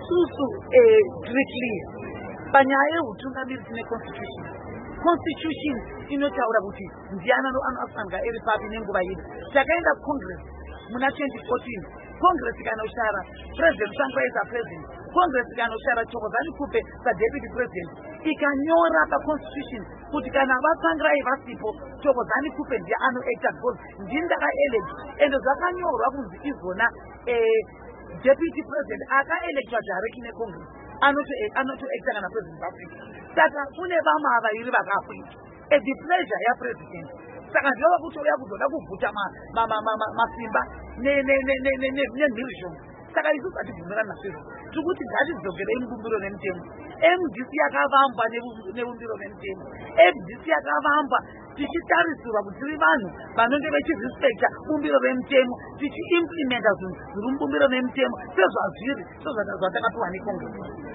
isusu strictly panyaya yehutungamiri tine constitution inotaura kuti ndiani anofanira iri papi nenguva yedu. Takaenda kucongress muna 2014, congress ikanoshara president Tsvangirai president, congress ikanoshara Thokozani Kupe deputy president, ikanyora paconstitution kuti kana Tsvangirai vasipo Thokozani Kupe ndiye anoacta because ndini ndakaelect, ende zvakanyorwa kunzi izvona deputy president akaelectwa directly necongress anotoacta kana president vaAfrica. Saka kune vamwe vaviri vakaappointa at the pleasure yapresident. Saka ndova kutoya kuzoda kuvhuta masimba nemhirizhongo. Saka isusu hatibvumirani nazvizvo. Tikuti ngatidzokerei mubumbiro nemutemo. MDC yakavambwa nebumbiro nemutemo. MDC yakavambwa tichitarisirwa kuti tiri vanhu vanonge vechirespecta bumbiro remutemo, tichiimplementa zvinhu zviri mubumbiro nemutemo sezvazviri sezvatakapiwa necongress.